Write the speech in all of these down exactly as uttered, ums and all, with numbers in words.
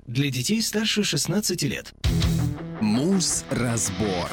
Для детей старше шестнадцати лет. Муз-разбор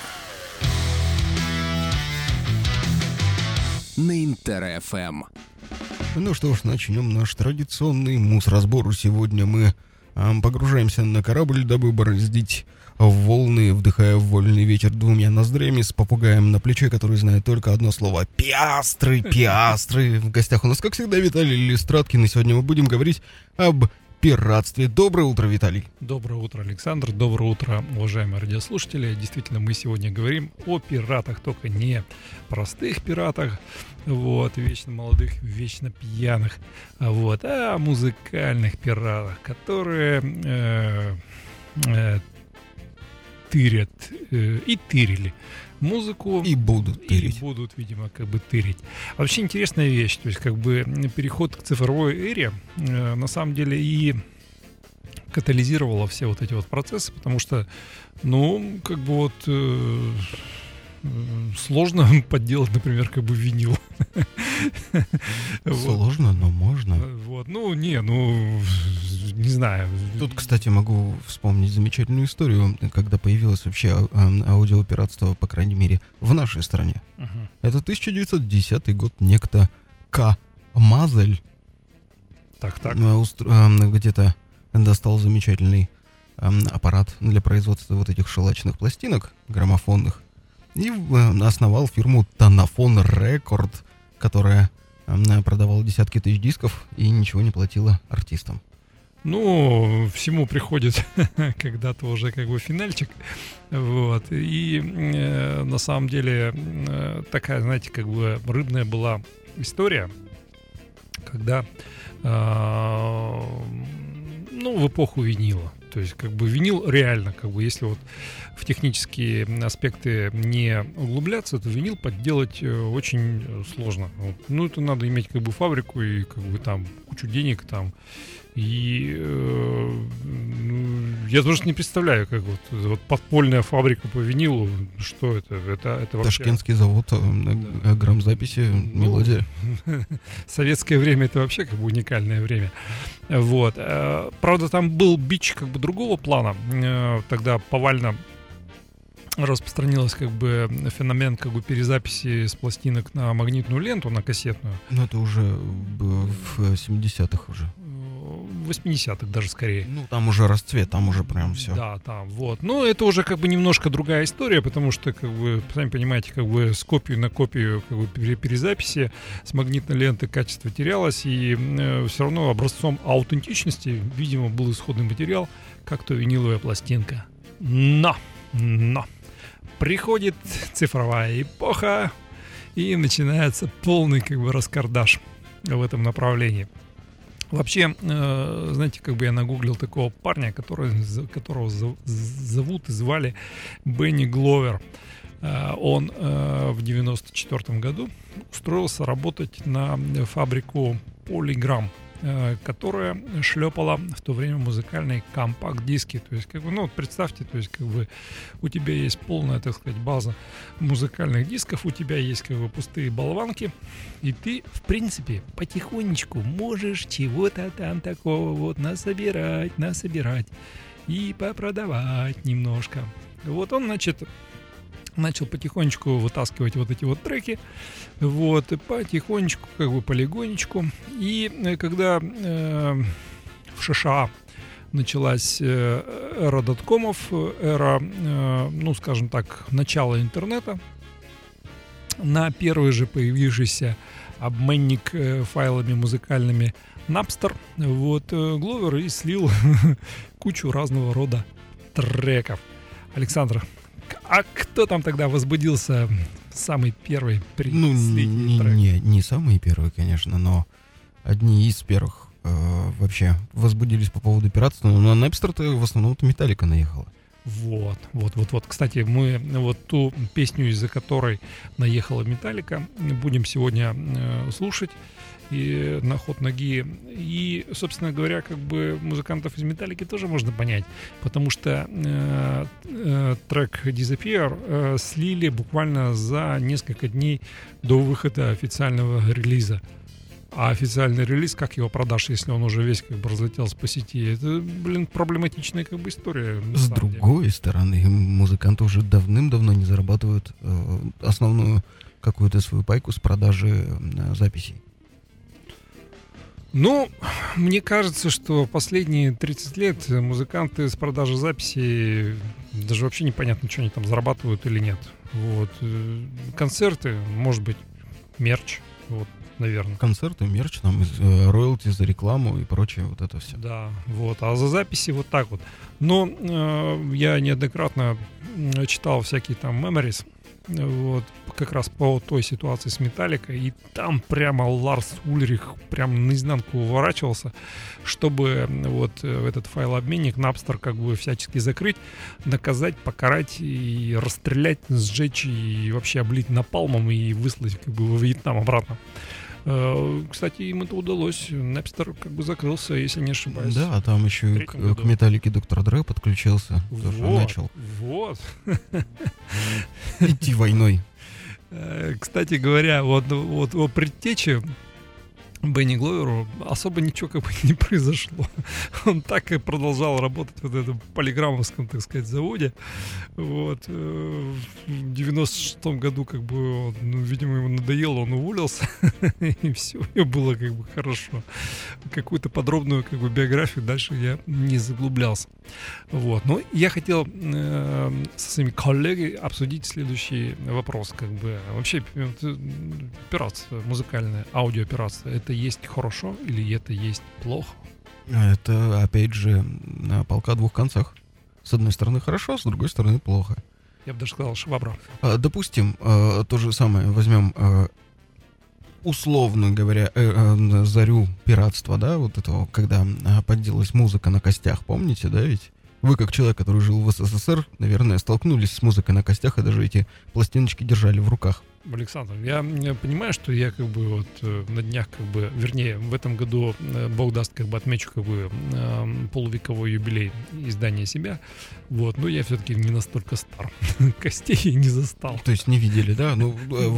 на Интер-ФМ. Ну что ж, начнем наш традиционный муз-разбор. Сегодня мы а, погружаемся на корабль, дабы бороздить волны, вдыхая вольный ветер двумя ноздрями, с попугаем на плече, который знает только одно слово: пиастры, пиастры. В гостях у нас, как всегда, Виталий Листраткин, и сегодня мы будем говорить об пиратстве. Доброе утро, Виталий. Доброе утро, Александр. Доброе утро, уважаемые радиослушатели. Действительно, мы сегодня говорим о пиратах, только не простых пиратах, вот, вечно молодых, вечно пьяных, вот, а о музыкальных пиратах, которые э, э, тырят э, и тырили музыку. И будут тырить. И будут, видимо, как бы тырить. Вообще интересная вещь, то есть как бы переход к цифровой эре э, на самом деле и катализировала все вот эти вот процессы, потому что, ну, как бы вот э, сложно подделать, например, как бы винил. Сложно, но можно. Вот, ну, не, ну, не знаю. Тут, кстати, могу вспомнить замечательную историю, когда появилось вообще аудиопиратство, по крайней мере, в нашей стране. Uh-huh. Это тысяча девятьсот десятый год, некто К. Мазель так, так. где-то достал замечательный аппарат для производства вот этих шелачных пластинок граммофонных и основал фирму Тонофон Рекорд, которая продавала десятки тысяч дисков и ничего не платила артистам. Ну, всему приходит когда-то уже как бы финальчик, вот, и э, на самом деле э, такая, знаете, как бы рыбная была история, когда, э, ну, в эпоху винила. То есть, как бы, винил реально, как бы, если вот в технические аспекты не углубляться, то винил подделать очень сложно. Вот. Ну, это надо иметь, как бы, фабрику и, как бы, там, кучу денег, там. И э, я даже не представляю, как вот, вот подпольная фабрика по винилу, что это? Это, это вообще... Ташкентский завод, да. Грамзаписи, ну, мелодия. Советское время — это вообще как бы уникальное время. Вот. Правда, там был бич как бы другого плана. Тогда повально распространился как бы феномен как бы перезаписи с пластинок на магнитную ленту, на кассетную. Ну, это уже в семидесятых уже. В восьмидесятых даже скорее. Ну, там уже расцвет, там уже прям все. Да, там, вот. Но это уже как бы немножко другая история, потому что, как бы, сами понимаете, как бы с копию на копию как бы перезаписи с магнитной ленты качество терялось, и э, все равно образцом аутентичности, видимо, был исходный материал, как то виниловая пластинка. Но, но, приходит цифровая эпоха, и начинается полный как бы раскардаш в этом направлении. Вообще, э, знаете, как бы я нагуглил такого парня, который, которого зовут и звали Бенни Гловер. Э, он э, в девяносто четвёртом году устроился работать на фабрику Polygram, э, которая шлепала в то время музыкальные компакт-диски. То есть, как бы, ну, вот представьте, то есть, как бы, у тебя есть полная, так сказать, база музыкальных дисков, у тебя есть, как бы, пустые болванки, и ты, в принципе, потихонечку можешь чего-то там такого вот насобирать, насобирать и попродавать немножко. Вот он, значит, начал потихонечку вытаскивать вот эти вот треки, вот, потихонечку, как бы полигонечку. И когда э, в США началась э, эра доткомов, эра, э, ну, скажем так, начала интернета, на первый же появившийся обменник э, файлами музыкальными Napster, вот, э, Гловер и слил кучу разного рода треков. Александр, а кто там тогда возбудился самый первый при Ну, не, трек? не, не самый первый, конечно, но одни из первых э, вообще возбудились по поводу пиратства. Но на Napster-то в основном-то Металлика наехала. Вот, вот, вот, вот. Кстати, мы вот ту песню, из-за которой наехала Металлика, будем сегодня э, слушать и на ход ноги. И, собственно говоря, как бы музыкантов из Металлики тоже можно понять, потому что э, э, трек Disappear э, слили буквально за несколько дней до выхода официального релиза. А официальный релиз, как его продашь, если он уже весь как бы разлетелся по сети? Это, блин, проблематичная как бы история. С другой деле. стороны, музыканты уже давным-давно не зарабатывают э, основную какую-то свою пайку с продажи э, записей. Ну, мне кажется, что последние тридцать лет музыканты с продажи записей даже вообще непонятно, что они там зарабатывают или нет. Вот. Концерты, может быть, мерч, вот, наверное. Концерты, мерч, там, э, роялти за рекламу и прочее, вот это все. Да, вот. А за записи вот так вот. Но э, я неоднократно читал всякие там memories, вот, как раз по той ситуации с Металликой, и там прямо Ларс Ульрих прям наизнанку уворачивался, чтобы вот этот файлообменник Napster как бы всячески закрыть, наказать, покарать и расстрелять, сжечь и вообще облить напалмом и выслать как бы во Вьетнам обратно. Кстати, им это удалось. Napster как бы закрылся, если не ошибаюсь. Да, там еще и к, к Металлике доктор Дре подключился. Вот, тоже начал вот. идти войной. Кстати говоря, вот, вот о предтече Бенни Гловеру особо ничего как бы не произошло. Он так и продолжал работать в этом полиграммовском, так сказать, заводе. Вот. В девяносто шестом году, как бы, он, ну, видимо, ему надоело, он уволился, и все, и было как бы хорошо. Какую-то подробную как бы биографию дальше я не заглублялся. Вот. Но я хотел э, со своими коллегами обсудить следующий вопрос. Как бы. Вообще, пиратство музыкальное, аудиопиратство, это есть хорошо или это есть плохо? Это, опять же, полка о двух концах. С одной стороны хорошо, с другой стороны плохо. Я бы даже сказал, швабра. Допустим, то же самое возьмем, условно говоря, зарю пиратства, да, вот этого, когда подделалась музыка на костях, помните, да, ведь? Вы, как человек, который жил в СССР, наверное, столкнулись с музыкой на костях и даже эти пластиночки держали в руках. Александр, я, я понимаю, что я как бы вот э, на днях как бы, вернее, в этом году, э, Бог даст, как бы отмечу как бы э, полувековой юбилей издания себя, вот, но я все-таки не настолько стар, костей я не застал. То есть не видели, да? Ну,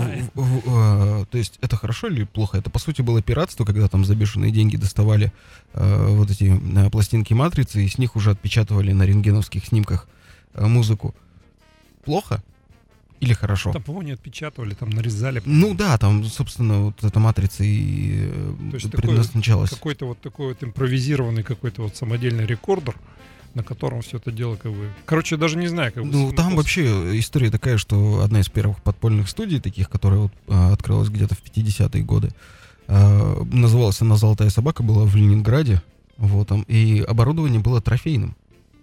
то есть это хорошо или плохо? Это, по сути, было пиратство, когда там за бешеные деньги доставали вот эти пластинки матрицы и с них уже отпечатывали на рентгеновских снимках музыку. Плохо? Или хорошо? Там, по-моему, не отпечатывали, там нарезали. Ну да, там, собственно, вот эта матрица и предназначалась. Какой-то вот такой вот импровизированный какой-то вот самодельный рекордер, на котором все это дело как бы... Короче, я даже не знаю, как бы... Ну, там вообще история такая, что одна из первых подпольных студий таких, которая вот а, открылась где-то в пятидесятые годы, а, называлась она «Золотая собака», была в Ленинграде, вот там, и оборудование было трофейным.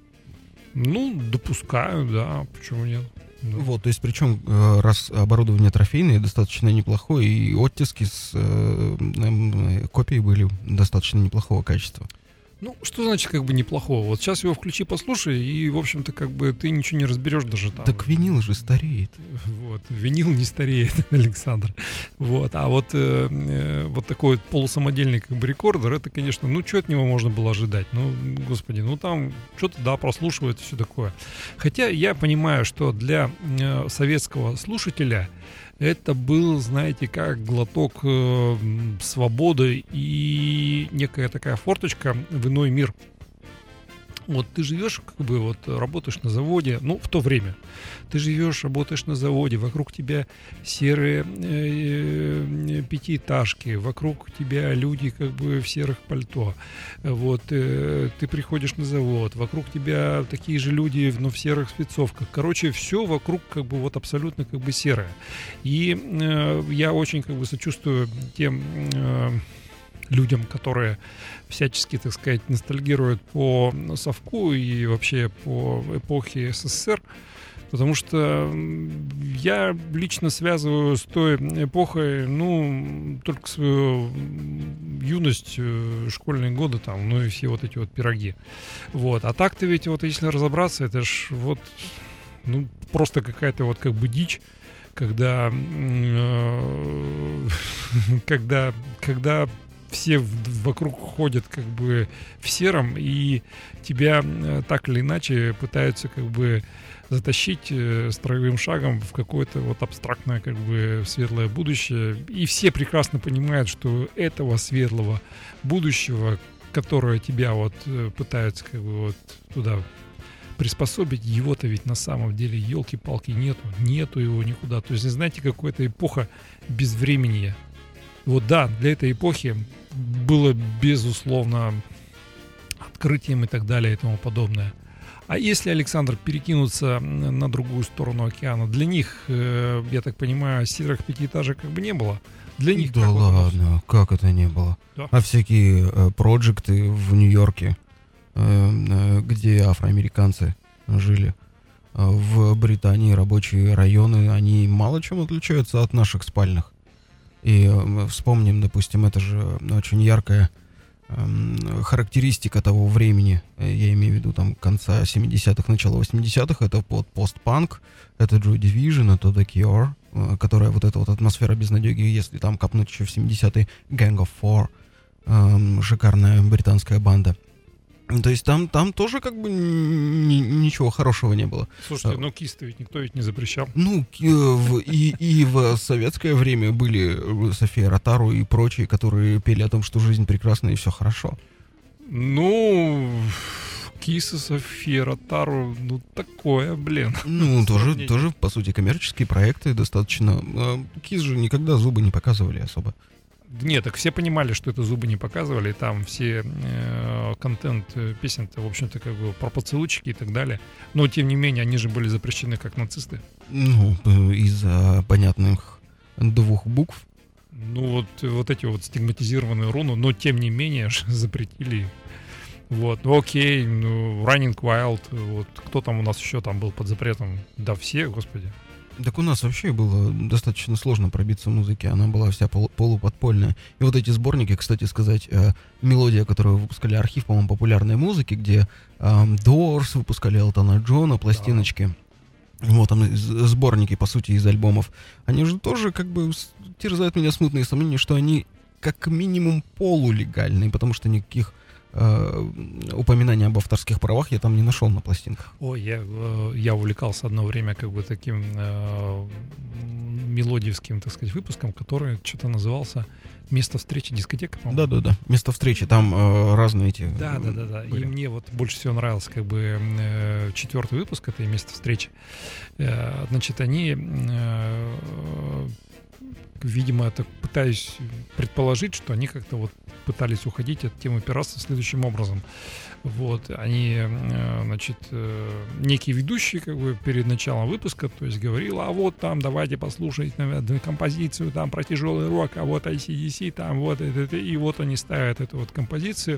Ну, допускаю, да, почему нет. Да. Вот, то есть, причем, раз оборудование трофейное, достаточно неплохое, и оттиски с э, э, копией были достаточно неплохого качества. Ну, что значит как бы неплохого? Вот сейчас его включи, послушай, и, в общем-то, как бы ты ничего не разберешь даже там. Так винил же стареет. Вот, винил не стареет, Александр. Вот, а вот, э, э, вот такой вот полусамодельный как бы рекордер, это, конечно, ну, что от него можно было ожидать? Ну, господи, ну, там что-то, да, прослушивает и все такое. Хотя я понимаю, что для э, советского слушателя это был, знаете, как глоток э, свободы и некая такая форточка в иной мир. Вот ты живешь, как бы, вот работаешь на заводе, ну, в то время. Ты живешь, работаешь на заводе, вокруг тебя серые э, пятиэтажки, вокруг тебя люди, как бы, в серых пальто. Вот, э, ты приходишь на завод, вокруг тебя такие же люди, но в серых спецовках. Короче, все вокруг, как бы, вот абсолютно, как бы, серое. И э, я очень, как бы, сочувствую тем... Э, людям, которые всячески, так сказать, ностальгируют по совку и вообще по эпохе СССР, потому что я лично связываю с той эпохой, ну, только свою юность, школьные годы там, ну и все вот эти вот пироги. Вот. А так-то ведь вот, если разобраться, это ж вот, ну, просто какая-то вот как бы дичь, когда, когда, когда все в- вокруг ходят как бы в сером, и тебя э, так или иначе пытаются как бы затащить э, строевым шагом в какое-то вот абстрактное как бы светлое будущее. И все прекрасно понимают, что этого светлого будущего, которое тебя вот э, пытаются как бы вот туда приспособить, его-то ведь на самом деле, елки-палки, нету. Нету его никуда. То есть, знаете, какая-то эпоха безвременья. Вот да, для этой эпохи было, безусловно, открытием и так далее и тому подобное. А если, Александр, перекинуться на другую сторону океана, для них, э, я так понимаю, серых пятиэтажек как бы не было. Для них Да как вот оно ладно, как это не было? Да. А всякие э, проекты в Нью-Йорке, э, э, где афроамериканцы жили, э, в Британии рабочие районы, они мало чем отличаются от наших спальных. И э, вспомним, допустим, это же очень яркая э, характеристика того времени, э, я имею в виду там конца семидесятых, начала восьмидесятых, это под постпанк, это Joy Division, это The Cure, э, которая вот эта вот атмосфера безнадеги, если там копнуть еще в семидесятые, Gang of Four, э, шикарная британская банда. То есть там, там тоже как бы ни- ничего хорошего не было. Слушайте, ну кис-то ведь никто ведь не запрещал. Ну, к- в- и, и в советское время были София Ротару и прочие, которые пели о том, что жизнь прекрасна и все хорошо. Ну, Киса, София, Ротару, ну такое, блин. Ну, тоже, Сравнение. тоже, по сути, коммерческие проекты достаточно. А, Кис же никогда зубы не показывали особо. Нет, так все понимали, что это зубы не показывали, и там все э, контент э, песен-то, в общем-то, как бы про поцелуйчики и так далее. Но, тем не менее, они же были запрещены как нацисты. Ну, э, из-за понятных двух букв. Ну, вот, вот эти вот стигматизированные руны, но, тем не менее, ж запретили. Вот, ну окей, ну, Running Wild, вот, кто там у нас еще там был под запретом? Да все, господи. Так у нас вообще было достаточно сложно пробиться в музыке, она была вся полу- полуподпольная. И вот эти сборники, кстати сказать, э, мелодия, которую выпускали архив, по-моему, популярной музыки, где э, Doors выпускали Элтона Джона, пластиночки. Вот там из- сборники, по сути, из альбомов. Они же тоже как бы с- терзают меня смутные сомнения, что они как минимум полулегальные, потому что никаких э, упоминаний об авторских правах я там не нашел на пластинках. Ой, я, э, я увлекался одно время как бы таким э, мелодиевским, так сказать, выпуском, который что-то назывался «Место встречи дискотека», по-моему. Да-да-да, место встречи, там э, разные эти... Да, да, да, да. И были. мне вот больше всего нравился как бы э, четвертый выпуск этой «Место встречи». Э, значит, они, э, видимо, так пытаюсь предположить, что они как-то вот пытались уходить от темы пиратства следующим образом. Вот, они, э, значит, э, некий ведущий как бы перед началом выпуска, то есть говорил, а вот там давайте послушать, наверное, композицию там про тяжелый рок, а вот эй си/ди си, там вот это, это, и вот они ставят эту вот композицию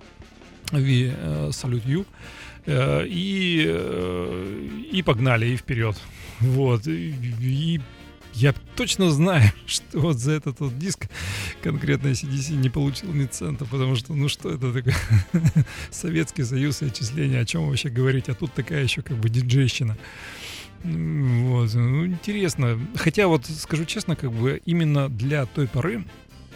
We uh, Salute You э, и, э, и погнали, и вперед. Вот, и, и я точно знаю, что вот за этот вот диск конкретно эй си/ди си не получил ни цента, потому что, ну что это такое? Советский Союз и отчисления, о чем вообще говорить? А тут такая еще как бы диджейщина. М, Вот, ну интересно. Хотя вот скажу честно, как бы именно для той поры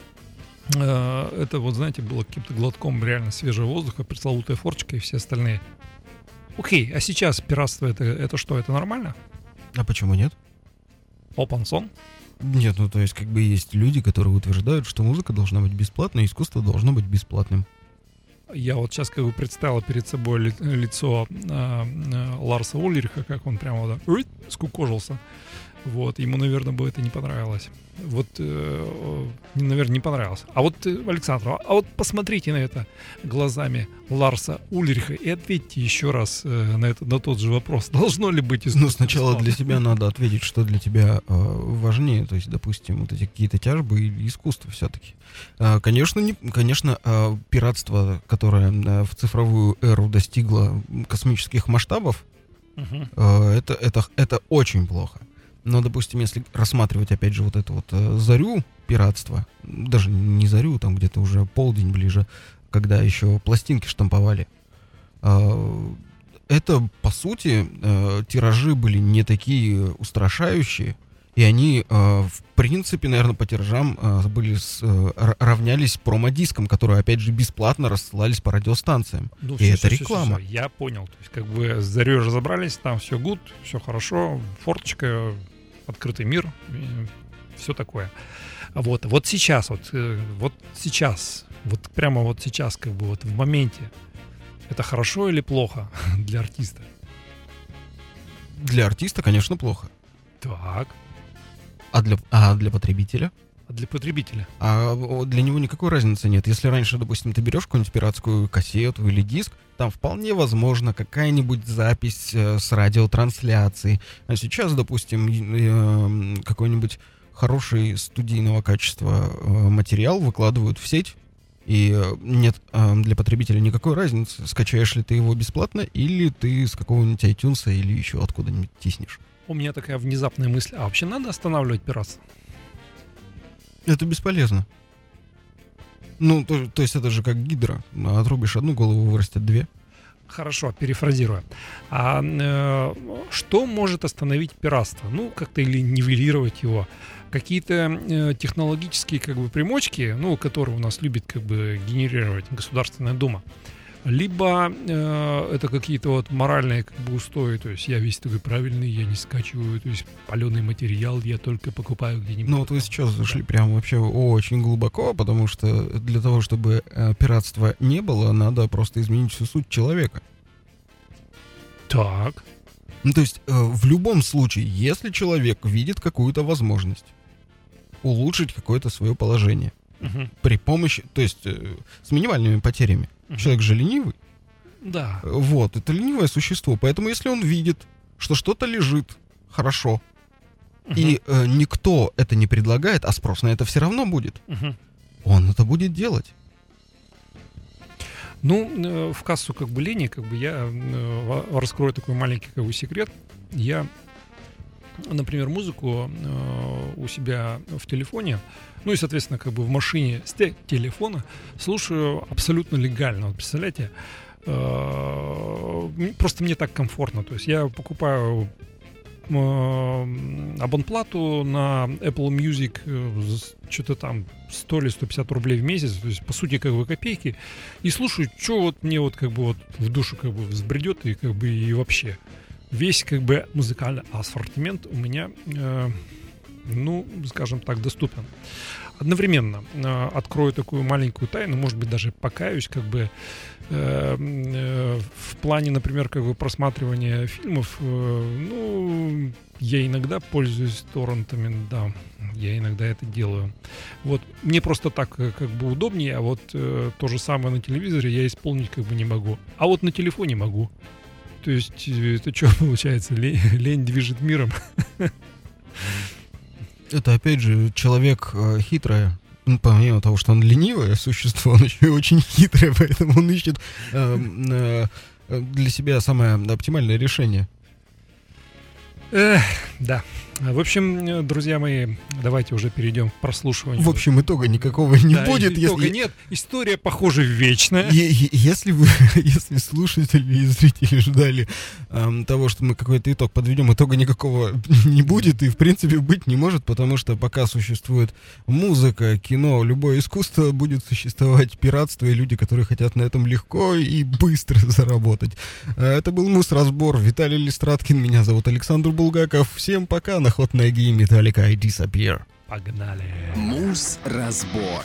э, это вот, знаете, было каким-то глотком реально свежего воздуха, пресловутая форчика и все остальные. Окей, а сейчас пиратство это, это что, это нормально? А почему нет? Опансон? Нет, ну то есть как бы есть люди, которые утверждают, что музыка должна быть бесплатной, искусство должно быть бесплатным. Я вот сейчас как бы представил перед собой ли- лицо э, э, Ларса Ульриха, как он прямо вот так, «Уит», скукожился. Вот, ему, наверное, бы это не понравилось. Вот, э, э, наверное, не понравилось. А вот, э, Александр, а вот посмотрите на это глазами Ларса Ульриха и ответьте еще раз э, на, это, на тот же вопрос. Должно ли быть искусство Ну, сначала для бесплатно? себя надо ответить, что для тебя э, важнее, то есть, допустим, вот эти какие-то тяжбы или искусство все-таки. Э, конечно, не, конечно, э, пиратство, которое э, в цифровую эру достигло космических масштабов, Мгм. э, это, это, это очень плохо. Но, допустим, если рассматривать, опять же, вот эту вот э, зарю пиратства, даже не зарю, там где-то уже полдень ближе, когда еще пластинки штамповали, э, это, по сути, э, тиражи были не такие устрашающие, И они, э, в принципе, наверное, по тиражам э, были с, э, равнялись промо-дискам, которые, опять же, бесплатно рассылались по радиостанциям. Ну, и все, это все, реклама. Все, все, все. Я понял. То есть, как бы с Зарей разобрались, там все гуд, все хорошо, форточка, открытый мир, все такое. Вот, вот сейчас, вот, вот сейчас, вот прямо вот сейчас, как бы вот в моменте, это хорошо или плохо для артиста? Для артиста, конечно, плохо. Так. А для, а для потребителя? А для потребителя? А для него никакой разницы нет. Если раньше, допустим, ты берешь какую-нибудь пиратскую кассету или диск, там вполне возможно какая-нибудь запись э, с радиотрансляции. А сейчас, допустим, э, какой-нибудь хороший студийного качества э, материал выкладывают в сеть, и э, нет э, для потребителя никакой разницы, скачаешь ли ты его бесплатно, или ты с какого-нибудь iTunes или еще откуда-нибудь тиснешь. У меня такая внезапная мысль. А вообще надо останавливать пиратство? Это бесполезно. Ну, то, то есть это же как гидра. Отрубишь одну голову, вырастет две. Хорошо, перефразируя. А э, что может остановить пиратство? Ну, как-то или нивелировать его? Какие-то э, технологические как бы примочки, ну, которые у нас любит как бы генерировать Государственная Дума. Либо э, это какие-то вот моральные как бы устои, то есть я весь такой правильный, я не скачиваю, то есть паленый материал я только покупаю где-нибудь. Ну вот вы сейчас зашли прям вообще очень глубоко, потому что для того, чтобы э, пиратства не было, надо просто изменить всю суть человека. Так. Ну то есть э, в любом случае, если человек видит какую-то возможность улучшить какое-то свое положение, угу. при помощи, то есть э, с минимальными потерями. Человек же ленивый. Да. Вот, это ленивое существо. Поэтому если он видит, что что-то лежит хорошо, uh-huh. и э, никто это не предлагает, а спрос на это все равно будет, uh-huh. он это будет делать. Ну, э, в кассу как бы лени, как бы я э, раскрою такой маленький как бы секрет. Я, например, музыку э, у себя в телефоне, ну и, соответственно, как бы в машине с телефона слушаю абсолютно легально. Вот представляете, э, просто мне так комфортно. То есть я покупаю э, абонплату на Apple Music, э, что-то там сто или сто пятьдесят рублей в месяц, то есть, по сути, как бы копейки, и слушаю, что вот мне вот как бы вот в душу как бы взбредет, и как бы и вообще. Весь как бы музыкальный ассортимент у меня, э, ну, скажем так, доступен. Одновременно э, открою такую маленькую тайну, может быть, даже покаюсь, как бы э, э, в плане, например, как бы просматривания фильмов. Э, ну, я иногда пользуюсь торрентами, да, я иногда это делаю. Вот мне просто так как бы удобнее, а вот э, то же самое на телевизоре я исполнить как бы не могу, а вот на телефоне могу. То есть это что получается? Лень, лень движет миром. Это, опять же, человек э, хитрое. Ну, помимо того, что он ленивое существо, он еще и очень хитрое, поэтому он ищет э, э, для себя самое оптимальное решение. Эх, да. В общем, друзья мои, давайте уже перейдем к прослушиванию. В общем, итога никакого не да, будет. Итога если... нет. История, похоже, вечная. Если вы, если слушатели и зрители ждали эм, того, что мы какой-то итог подведем, итога никакого не будет и, в принципе, быть не может, потому что пока существует музыка, кино, любое искусство, будет существовать пиратство и люди, которые хотят на этом легко и быстро заработать. Это был Мусразбор. Виталий Листраткин, меня зовут Александр Булгаков. Всем пока. На ход ноги Металлика I Disappear. Погнали. Мусразбор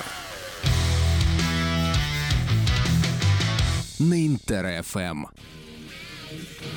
на Интер эф эм.